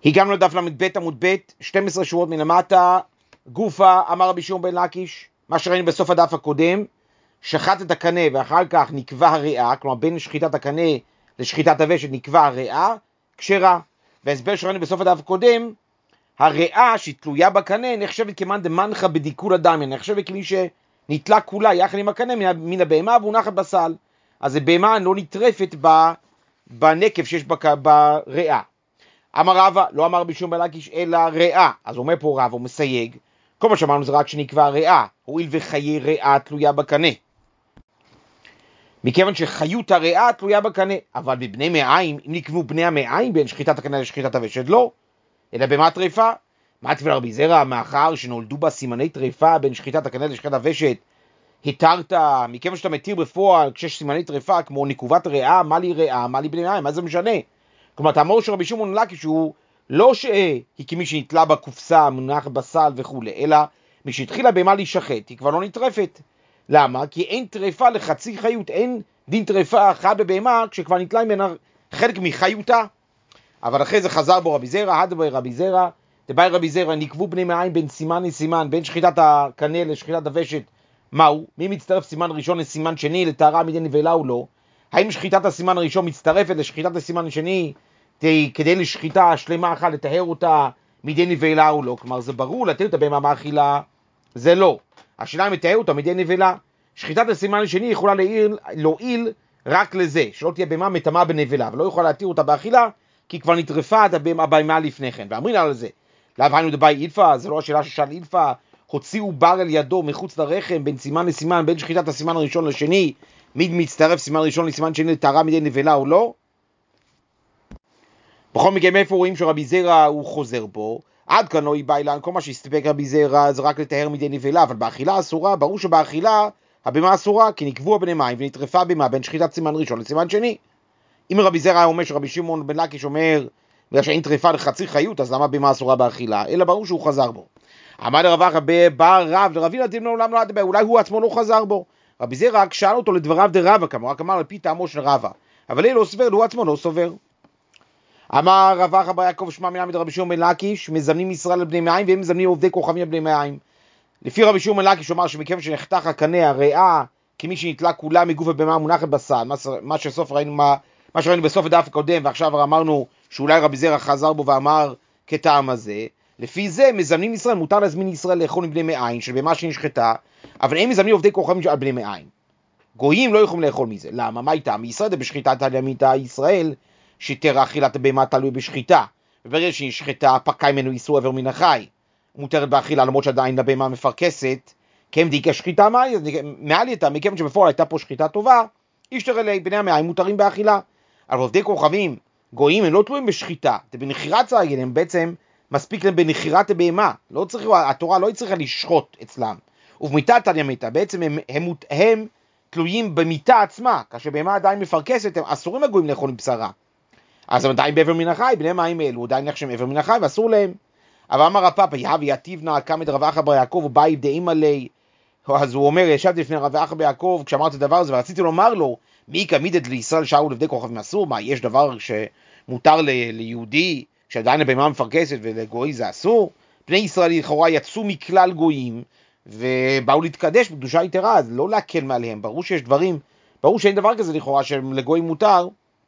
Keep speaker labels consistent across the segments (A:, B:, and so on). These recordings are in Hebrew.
A: הגענו לדף ל"ב עמוד ב', 12 שורות מלמטה, גופה, אמר רבי שמעון בן לקיש, מה שראינו בסוף הדף הקודם, שחט את הקנה ואחר כך נקבע הריאה, כלומר בין שחיטת הקנה לשחיטת הוושת נקבע הריאה, כשרה. וההסבר שראינו בסוף הדף הקודם, הריאה שתלויה בקנה נחשבת כמאן דמנחה בדיקול הדמיה, נחשבת כמי שנתלה כולה יחד עם הקנה מן הבהמה והונחת בסל. אז הבהמה לא נטרפת בנקב שיש בריאה. אמר רבא, לא אמר רבי שמעון בן לקיש אלא ריאה. אז אומר פה רבא, הוא מסייג, כל מה שאמרנו זה רק שנקבע ריאה, הואיל וחיי ריאה תלויה בקנה. מכיוון שחיות הריאה תלויה בקנה, אבל בבני מעיים, אם נקבעו בני המעיים בין שחיטת הקנה לשחיטת הוושת, לא, אלא במה טריפה? מה תפילה רבי זרע, מאחר שנולדו בה סימני טריפה בין שחיטת הקנה לשחיטת הוושת, התרת, מכיוון שאתה מתיר בפועל כשיש סימני טריפה כמו נקובת ריאה, מה לי ריאה, מה לי בני מעיים, מה זה משנה? כלומר, תאמר שרבי שמעון בן לקיש הוא לא שהיא כמי שנתלה בקופסה, מונחת בסל וכו', אלא מי שהתחילה בהמה להישחט, היא כבר לא נטרפת. למה? כי אין טריפה לחצי חיות, אין דין טריפה אחת בבהמה כשכבר נתלה ממנה חלק מחיותה. אבל אחרי זה חזר בו רבי זרע, הדבר רבי זרע, דבאי רבי זרע, נקבו בני מעיים בין סימן לסימן, בין שחיטת הקנה לשחיטת הוושת, מהו? מי מצטרף סימן ראשון לסימן שני, לטהרה מדי נבלה או לא? האם שחיטת הסימן הראשון מצטרפת לשחיטת הסימן השני, כדי לשחיטה שלמה אחת, לטהר אותה מדי נבלה או לא? כלומר, זה ברור, לתת את הבהמה מאכילה, זה לא. השאלה אם מטהר אותה מדי נבלה. שחיטת הסימן השני יכולה להועיל רק לזה, שלא תהיה בהמה מטמאה בנבלה, ולא יכולה להתיר אותה באכילה, כי כבר נטרפה את הבהמה לפני כן. ואמרין על זה, לאו היינו דבאי אילפא, זה לא השאלה ששאל אילפא, הוציאו בר על ידו מחוץ לרחם, בין סימן לסימן, בין שחיטת הסימן הראשון לשני, מי מצטרף סימן ראשון לסימן שני לטהרה מדי נבלה או לא? בכל מקרה, מאיפה רואים שרבי זרע הוא חוזר בו? עד כאן לא יבא אילן, כל מה שהסתפק רבי זרע זה רק לטהר מדי נבלה, אבל באכילה אסורה, ברור שבאכילה הבהמה אסורה, כי נקבו בני מים ונטרפה הבהמה בין שחיטת סימן ראשון לסימן שני. אם רבי זרע אומר שרבי שמעון בן לקיש אומר, בגלל שאין טרפה לחצי חיות, אז למה הבהמה אסורה באכילה? אלא ברור שהוא חזר בו. עמד רב אחא בא רב, לרבי נתין לעולם לא אדבר, אולי הוא עצמו לא חזר בו. רבי זרע רק שאל אותו לדבריו דרבא, כמו רק אמר על פי טעמו של רבא, אבל לא סובר, הוא עצמו לא סובר. אמר רב אחא בר יעקב שמע מלמד רבי שמעון בן לקיש, מזמנים ישראל על בני מעיים והם מזמנים עובדי כוכבים על בני מעיים. לפי רבי שמעון בן לקיש הוא אמר שמכיוון שנחתך הקנה הריאה כמי שנתלה כולה מגוף הבהמה מונחת בסל, מה שראינו בסוף הדף הקודם, ועכשיו אמרנו שאולי רבי זרע חזר בו ואמר כטעם הזה. לפי זה מזמנים ישראל, מותר להזמין ישראל לאכול מבני מעיים של בהמה שנשחטה, אבל הם מזמנים עובדי כוכבים על בני מעיים. גויים לא יכולים לאכול מזה. למה? מה איתם? ישראל זה בשחיטת הימיתה ישראל, שתר אכילת הבהמה תלוי בשחיטה, וברגע שנשחטה פקע ממנו איסור עבר מן החי, מותרת באכילה למרות שעדיין הבהמה מפרקסת, כי הם דיקה שחיטה מעל איתה, מכיוון שבפועל הייתה פה שחיטה טובה, ישתר אלי בני המעיים מותרים באכילה. אבל עובדי כוכבים, גויים, הם לא תלויים בשחיטה, זה בנחירת צרגל, הם בעצם מספיק להם בנחירת הבהמה, לא צריך, התורה לא צריכה לשחוט אצלם, ובמיתת הימיתה, בעצם הם תלויים במיתה עצמה, כאשר בהמה עדיין מפרקסת, הם אסורים הגויים לאכול עם בשרה, אז הם עדיין בעבר מן החי, בני מים אלו עדיין נחשבים עבר מן החי ואסור להם. אבל אמר הפאפא, יהב יתיבנה קם את רב אחא בר יעקב ובא יבדאים עלי, אז הוא אומר, ישבתי לפני רב אחא בר יעקב כשאמרתי את הדבר הזה ורציתי לומר לו, מי כמידת לישראל שאול עבדי כוכבים אסור? מה, יש דבר שמותר ליהודי שעדיין הבהמה מפרקסת ולגוי זה אסור? בני ישראל לכאורה יצאו מכלל גויים ובאו להתקדש בקדושה יתרה, אז לא להקל מעליהם, ברור שיש דברים, ברור שאין דבר כזה לכאורה שלגוי מותר,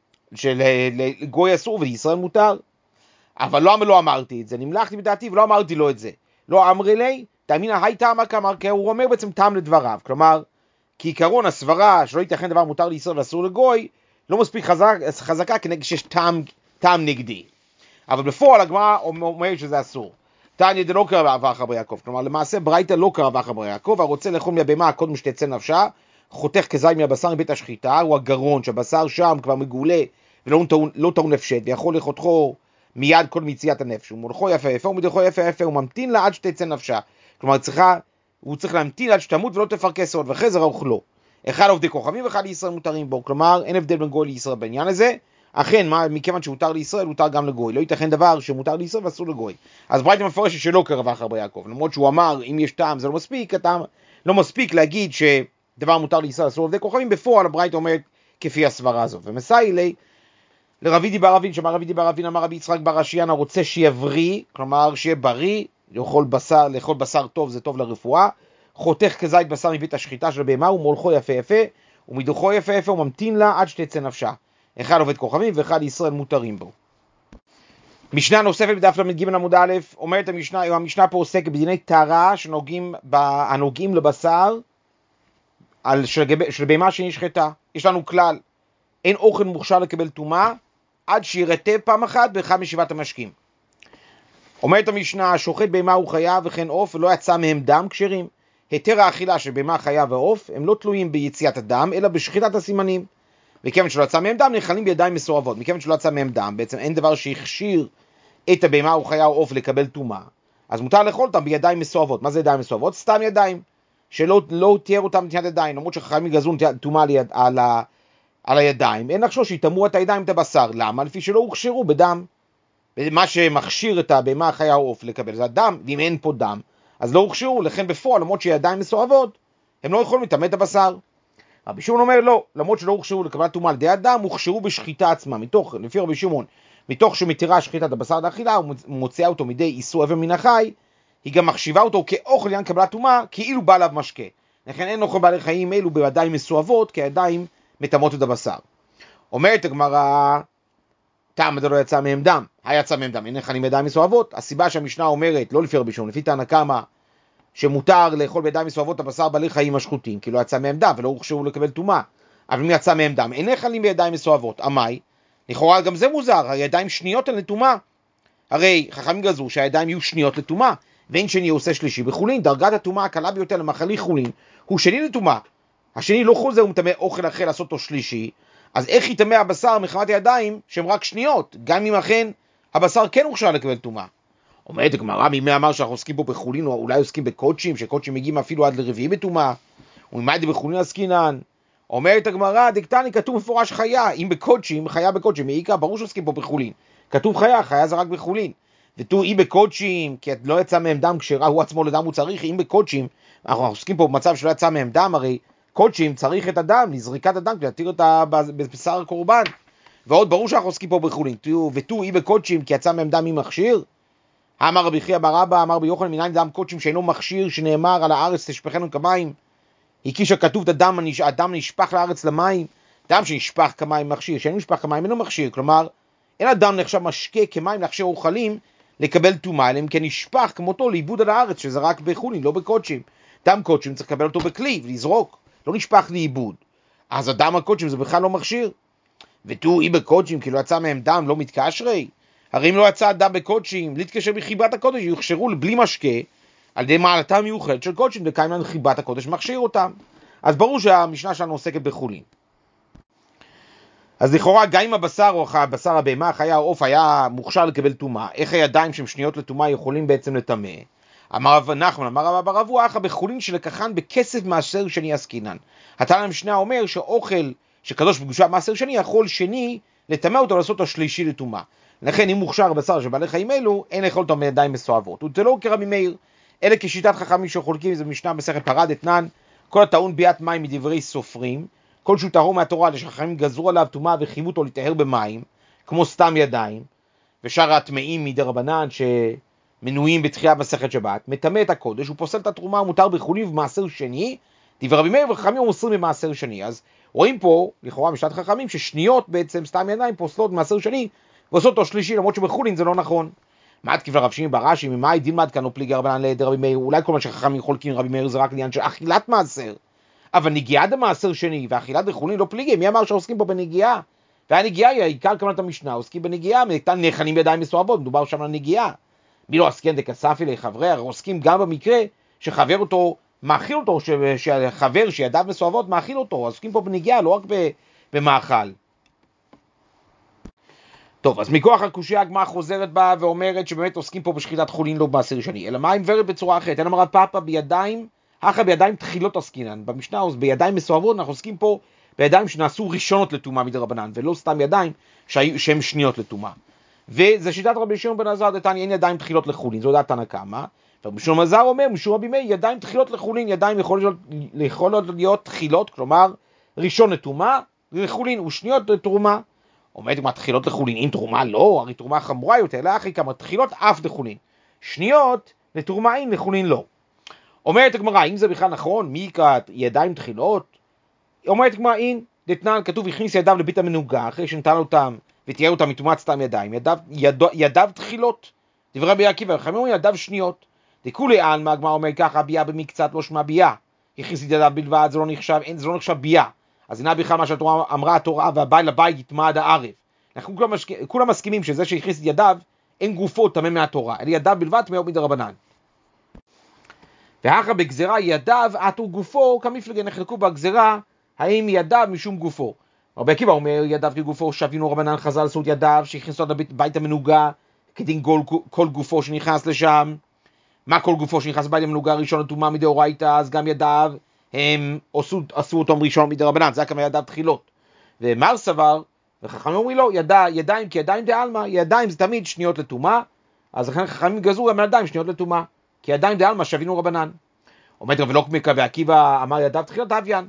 A: שלגוי אסור ולישראל מותר. אבל לא אמרתי את זה, נמלכתי בדעתי ולא אמרתי לו את זה. לא אמרי לי, תאמינה היי טעמה כמר, כי הוא אומר בעצם טעם לדבריו. כלומר, כעיקרון הסברה שלא ייתכן דבר מותר לישראל ואסור לגוי, לא מספיק חזקה כנגד שיש טעם נגדי. אבל בפועל הגמרא אומר שזה אסור. תניא דלא קרא רב אחא בר יעקב, כלומר למעשה ברייתא לא קרא רב אחא בר יעקב, הרוצה לאכול מהבהמה קודם שתצא נפשה, חותך כזית מהבשר מבית השחיטה, הוא הגרון שהבשר שם כבר מגולה ולא טעון הפשט, ויכול לחותכו מיד כל מציאת הנפש, הוא מולכו יפה יפה, ומדרכו יפה יפה, הוא ממתין לה עד שתצא נפשה, כלומר הוא צריך להמתין עד שתמות ולא תפרקס עוד, ואחרי זה אוכלו. אחד עובדי כוכבים ואחד לישראל מותרים בו, כלומר אין הבדל בין גוי לישראל בעניין הזה. אכן, מכיוון שהותר לישראל, הותר גם לגוי, לא ייתכן דבר שמותר לישראל ואסור לגוי. אז ברייתא מפרשת שלא קרא רב אחא בר יעקב, למרות שהוא אמר אם יש טעם זה לא מספיק, לא מספיק להגיד שדבר מותר לישראל אסור עובדי כוכבים, בפועל הברייתא אומרת כפי הסברה הזו. ומסיילי לרבי דיבר רבין, שמע רבי דיבר רבין, אמר רבי יצחק בר אשיאן, הרוצה שיבריא, כלומר שיהיה בריא, לאכול בשר טוב, זה טוב לרפואה, חותך כזית בשר מבית השחיטה של בהמה, ומולכו יפה יפה, ומדוחו יפה יפה, וממתין לה עד שתצא נפשה. אחד עובד כוכבים, ואחד ישראל מותרים בו. משנה נוספת בדף ל"ג עמוד א', אומרת המשנה פה עוסק בדיני טהרה הנוגעים לבשר של בהמה שנשחטה. יש לנו כלל, אין אוכל מוכשר לקבל טומאה עד שירטב פעם אחת באחד משבעת המשקים. אומרת המשנה, שוחט בהמה הוא חיה וכן עוף ולא יצא מהם דם כשרים. היתר האכילה של בהמה חיה ועוף הם לא תלויים ביציאת הדם אלא בשחיטת הסימנים. וכיוון שלא יצא מהם דם נאכלים בידיים מסורבות. מכיוון שלא יצא מהם דם, בעצם אין דבר שהכשיר את הבהמה או חיה או עוף לקבל טומאה, אז מותר לאכול אותם בידיים מסורבות. מה זה ידיים מסורבות? סתם ידיים, שלא תיאר אותם נטיית ידיים, למרות שחכמים גזרו טומאה על הידיים, אין לחשוש שיטמאו את הידיים את הבשר. למה? לפי שלא הוכשרו בדם. מה שמכשיר את הבהמה החיה או עוף לקבל זה הדם, ואם אין פה דם אז לא הוכשרו, לכן בפועל למרות שידיים מסורבות הם לא יכולים לטמא את הבשר. רבי שמעון אומר לא, למרות שלא הוכשרו לקבלת טומאה על ידי הדם, הוכשרו בשחיטה עצמה. לפי רבי שמעון, מתוך שמתירה שחיטת הבשר לאכילה ומוציאה אותו מידי איסור אבר מן החי, היא גם מחשיבה אותו כאוכל לעניין קבלת טומאה, כאילו בא עליו משקה. לכן אין אוכל בעלי חיים אלו בידיים מסואבות, כי הידיים מטמאות את הבשר. אומרת הגמרא, טעם זה לא יצא מהם דם, היצא מהם דם, אין נחלים בידיים מסואבות. הסיבה שהמשנה אומרת, לא לפי רבי שמעון, לפי תנא קמא, שמותר לאכול בידיים מסואבות הבשר בעלי חיים השחוטים, כי לא יצא מהם דם ולא הוכשרו לקבל טומאה. אבל אם יצא מהם דם, אין נחלים בידיים מסואבות. אמי, לכאורה גם זה מוזר, הידיים שניות הן לטומאה. הרי חכמים גזרו שהידיים יהיו שניות לטומאה, ואין שני עושה שלישי בחולין. דרגת הטומאה הקלה ביותר למאכלי חולין הוא שני לטומאה. השני לא חוזר ומטמא אוכל אחר לעשות אותו שלישי, אז איך יטמא הבשר מחמת הידיים שהם רק שניות, גם אם אכן הבשר כן הוכשר לקבל טומאה? אומרת הגמרא, מי אמר שאנחנו עוסקים פה בחולין, או אולי עוסקים בקודשים, שקודשים מגיעים אפילו עד לרביעי בטומאה, וממה זה בחולין עסקינן? אומרת הגמרא, דקתני כתוב מפורש חיה, אם בקודשים, חיה בקודשים, מעיקר ברור שעוסקים פה בחולין. כתוב חיה, חיה זה רק בחולין. ותו אם בקודשים, כי לא יצא מהם דם כשרה, הוא עצמו לדם הוא צריך, אם בקודשים, אנחנו עוסקים פה במצב שלא יצא מהם דם, הרי קודשים צריך את הדם, לזריקת הדם, כדי להתיר את בשר הקורבן. ועוד ברור שאנחנו עוסקים פה בחולין. ותו אם בקודשים, כי יצא מהם דם מי מכשיר. אמר רבי חייא בר אבא, אמר ביוחנן, מנין דם קודשים שאינו מכשיר, שנאמר על הארץ תשפכנו כמים. הקיש הכתוב את הדם נשפך לארץ למים, דם שנשפך כמים מכשיר, שאין נשפך כמים אינו מכשיר, כלומר אין הדם נחשב משקה כמים להכשיר אוכלים לקבל טומאה, אלא אם כן נשפך כמותו לאיבוד על הארץ, שזה רק בחולין, לא בקודשים. דם קודשים צריך לקבל אותו בכלי ולזרוק, לא נשפך לאיבוד, אז הדם הקודשים זה בכלל לא מכשיר. ותו אי בקודשים כי לא יצא מהם דם לא מתקשרי, הרי אם לא יצא דם בקודשים להתקשר בחיבת הקודש, יוכשרו בלי משקה על ידי מעלתה מיוחדת של קודשים, דקיים לנו חיבת הקודש מכשיר אותם. אז ברור שהמשנה שלנו עוסקת בחולין. אז לכאורה גם אם הבשר או הבשר הבהמה, החיה או עוף היה מוכשר לקבל טומאה, איך הידיים שהם שניות לטומאה יכולים בעצם לטמא? אמר רב נחמן, אמר רב אבא רבו, אחא בחולין שלקחן בכסף מעשר שני עסקינן. התנא המשנה אומר שאוכל שקדוש בקדושה מעשר שני, יכול שני לטמא אותו לעשות אותו שלישי לטומאה. לכן אם מוכשר הבשר של בעלי חיים אלו, אין לאכול אותו בידיים מסואבות. וזה לא כרבי מאיר, אלא כשיטת חכמים שחולקים, זה משנה מסכת פרד אתנן, כל הטעון ביאת מים מדברי סופרים, כל שהוא טהור מהתורה, שחכמים גזרו עליו טומאה וחייבו אותו לטהר במים, כמו סתם ידיים, ושאר הטמאים מדרבנן שמנויים בתחייה מסכת שבת, מטמא את הקודש, הוא פוסל את התרומה המותר בחולין ובמעשר שני, דברי רבי מאיר וחכמים מוסרים במעשר שני. אז רואים פה, לכאורה משנת חכמים, ששניות בעצם סתם ידיים פוסלות במעשר שני, ועושות אותו שלישי, למרות שבחולין זה לא נכון. מה תקיף לרב שמעון בר אשי, ממאי דילמד כאן או פליגי רבנן לידי רבי מאיר? אולי כל מה שחכמים חולקים רבי מאיר זה רק עניין של אכילת מעשר, אבל נגיעה דמעשר שני ואכילת בחולין לא פליגי. מי אמר שעוסקים פה בנגיעה? והנגיעה היא העיקר כמובן המשנה, עוסקים בנגיעה, נאכלים בידיים מסואבות, מדובר שם על נגיעה. מי לא עסקן דקספי לחברי, הרי עוסקים גם במקרה שחבר אותו מאכיל אותו, שחבר שידיו מסואבות מאכיל אותו, עוסקים פה בנגיעה, לא רק במאכל. טוב, אז מכוח הקושיה הגמרא חוזרת בה ואומרת שבאמת עוסקים פה בשחיטת חולין לא במעשר שני, אלא מה היא מבארת בצורה אחרת? אין אמרה פאפה בידיים, אחרי בידיים תחילות עסקינן. במשנה אז בידיים מסואבות אנחנו עוסקים פה בידיים שנעשו ראשונות לטומאה מדרבנן, ולא סתם ידיים שהן שניות לטומאה. וזה שיטת רבי שמעון בן אלעזר דתניא, אין ידיים תחילות לחולין, זו דעת תנא קמא. ורבי שמעון בן אלעזר אומר, משום רבי מאיר, ידיים תחילות לחולין, ידיים יכולות להיות תחילות, כלומר ראשון לטומאה, לחולין ושניות לתרומה. אומרת מה תחילות לחולין, אם תרומה לא, הרי תרומה חמורה יותר, לאחי כמה תחילות אף לחולין, שניות לתרומה אין לחולין לא. אומרת הגמרא, אם זה בכלל נכון, מי יקרא ידיים תחילות? אומרת הגמרא, אין, דתנן כתוב הכניס ידיו לבית המנוגה, אחרי שנתן אותם ותיאר אותם מטומאת סתם ידיים, ידיו תחילות, דברי רבי עקיבא, חכמים אומרים ידיו שניות, דכולי עלמא, הגמרא אומר ככה, ביאה במקצת לא שמה ביאה, הכניס ידיו בלבד, זה לא נחשב ביאה, אז הנה בכלל מה שהתורה אמרה התורה, והבעל לבית יטמא עד הערב. אנחנו כולם מסכימים שזה שהכניס את ידיו, אין גופו טמא מהתורה, אלא ידיו בלבד טמא מדרבנן. ואחר בגזרה ידיו עטו גופו, כמפלגה נחלקו בגזרה, האם ידיו משום גופו. רבי עקיבא אומר ידיו כגופו, שווינו רבנן חז"ל לעשות ידיו, שהכניסו לבית המנוגה, כדין כל גופו שנכנס לשם. מה כל גופו שנכנס לבית המנוגה ראשון לטומאה מדאורייתא, אז גם ידיו הם עשו אותם ראשון מדרבנן, זה הכוונה ידיו תחילות. ומר סבר, וחכמים אומרים לו, ידיים כי ידיים דעלמא, ידיים זה תמיד שניות לטומאה, אז לכן חכמים גזרו גם ידיים שניות לטומאה, כי ידיים דעלמא שווינו רבנן. עומד רבי לוקמיקה ועקיבא אמר ידיו תחילות הוויין.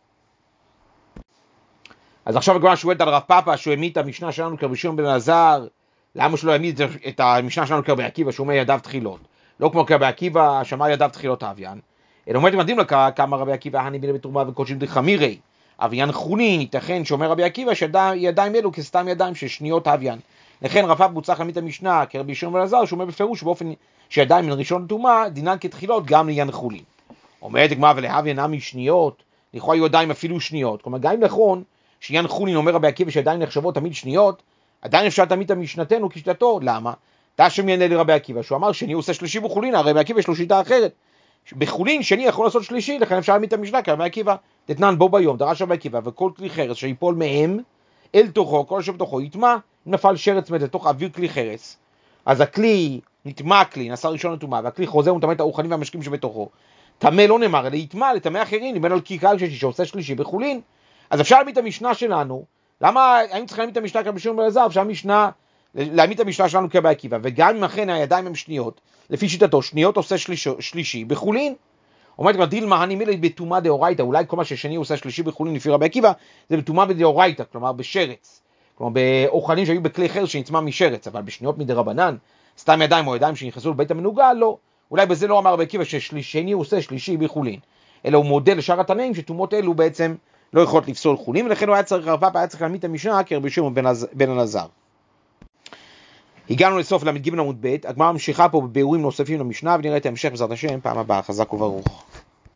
A: אז עכשיו הגמרא שואלת על רב פאפא שהוא העמיד את המשנה שלנו כרבי שמעון בן אלעזר, למה שלא העמיד את המשנה שלנו כרבי עקיבא שהוא אומר ידיו תחילות? לא כמו כרבי עקיבא שאמר ידיו תחילות הוויין. אלא אומרת מדהים לקרא כמה רבי עקיבא הני בינה בתרומה וקודשים דחמירי. הוויין חולין, ייתכן שאומר רבי עקיבא שידיים אלו כסתם ידיים של שניות הוויין. לכן רב פאפא צריך להעמיד את המשנה כרבי שמעון בן אלעזר שהוא אומר בפירוש באופן שידיים מן ראשון לטומאה דינן כתחילות גם לעניין חולין. אומרת הגמרא ולהוויין נמי שניות, לכאורה ידיים אפילו שניות. כלומר גם נכון שעניין חולין אומר רבי עקיבא שידיים נחשבות תמיד שניות, עדיין אפשר תמיד את משנתנו כשיטתו. למה? תשם יענה לרבי עקיבא שהוא אמר שני עושה שלישי בחולין, הרי רבי עקיבא יש לו שיטה אחרת. בחולין שני יכול לעשות שלישי, לכן אפשר להעמיד את המשנה כרבי עקיבא. תתנן בו ביום, דרש רבי עקיבא, וכל כלי חרס שיפול מהם אל תוכו, כל שבתוכו יטמא, אם נפל שרץ מת לתוך אוויר כלי חרס, אז הכלי נטמא, כלי נעשה ראשון לטומאה, והכלי חוזר ומטמא את האוכלים והמשקים שבתוכו. טמא לא נאמר, אלא יטמא לטמא אחרים, אם אין על כיכר שעושה שלישי בחולין. אז אפשר להעמיד את המשנה שלנו. למה האם צריך להעמיד את המשנה כרבי שמעון בן אלעזר? אפשר להעמיד את המשנה שלנו כרבי עקיבא, וגם אם אכן הידיים הם שניות, לפי שיטתו שניות עושה שלישי בחולין. אומרת כבר דילמה הני מילי בטומאה דאורייתא, אולי כל מה ששני עושה שלישי בחולין לפי רבי עקיבא זה בטומאה בדאורייתא, כלומר בשרץ, כלומר באוכלים שהיו בכלי חרס שנטמא משרץ, אבל בשניות מדרבנן, סתם ידיים או ידיים שנכנסו לבית המנוגה, לא. אולי בזה לא אמר רבי עקיבא ששני עושה שלישי בחולין, אלא הוא מודל לשאר התנאים שטומאות אלו בעצם לא יכולות לפסול חולין, ולכן הוא היה צריך רב פאפא היה צריך להעמיד את המשנה כרבי שמעון בן אלעזר. הגענו לסוף ל"ג עמוד ב', הגמרא ממשיכה פה בביאורים נוספים למשנה, ונראה את ההמשך בעזרת השם פעם הבאה. חזק וברוך.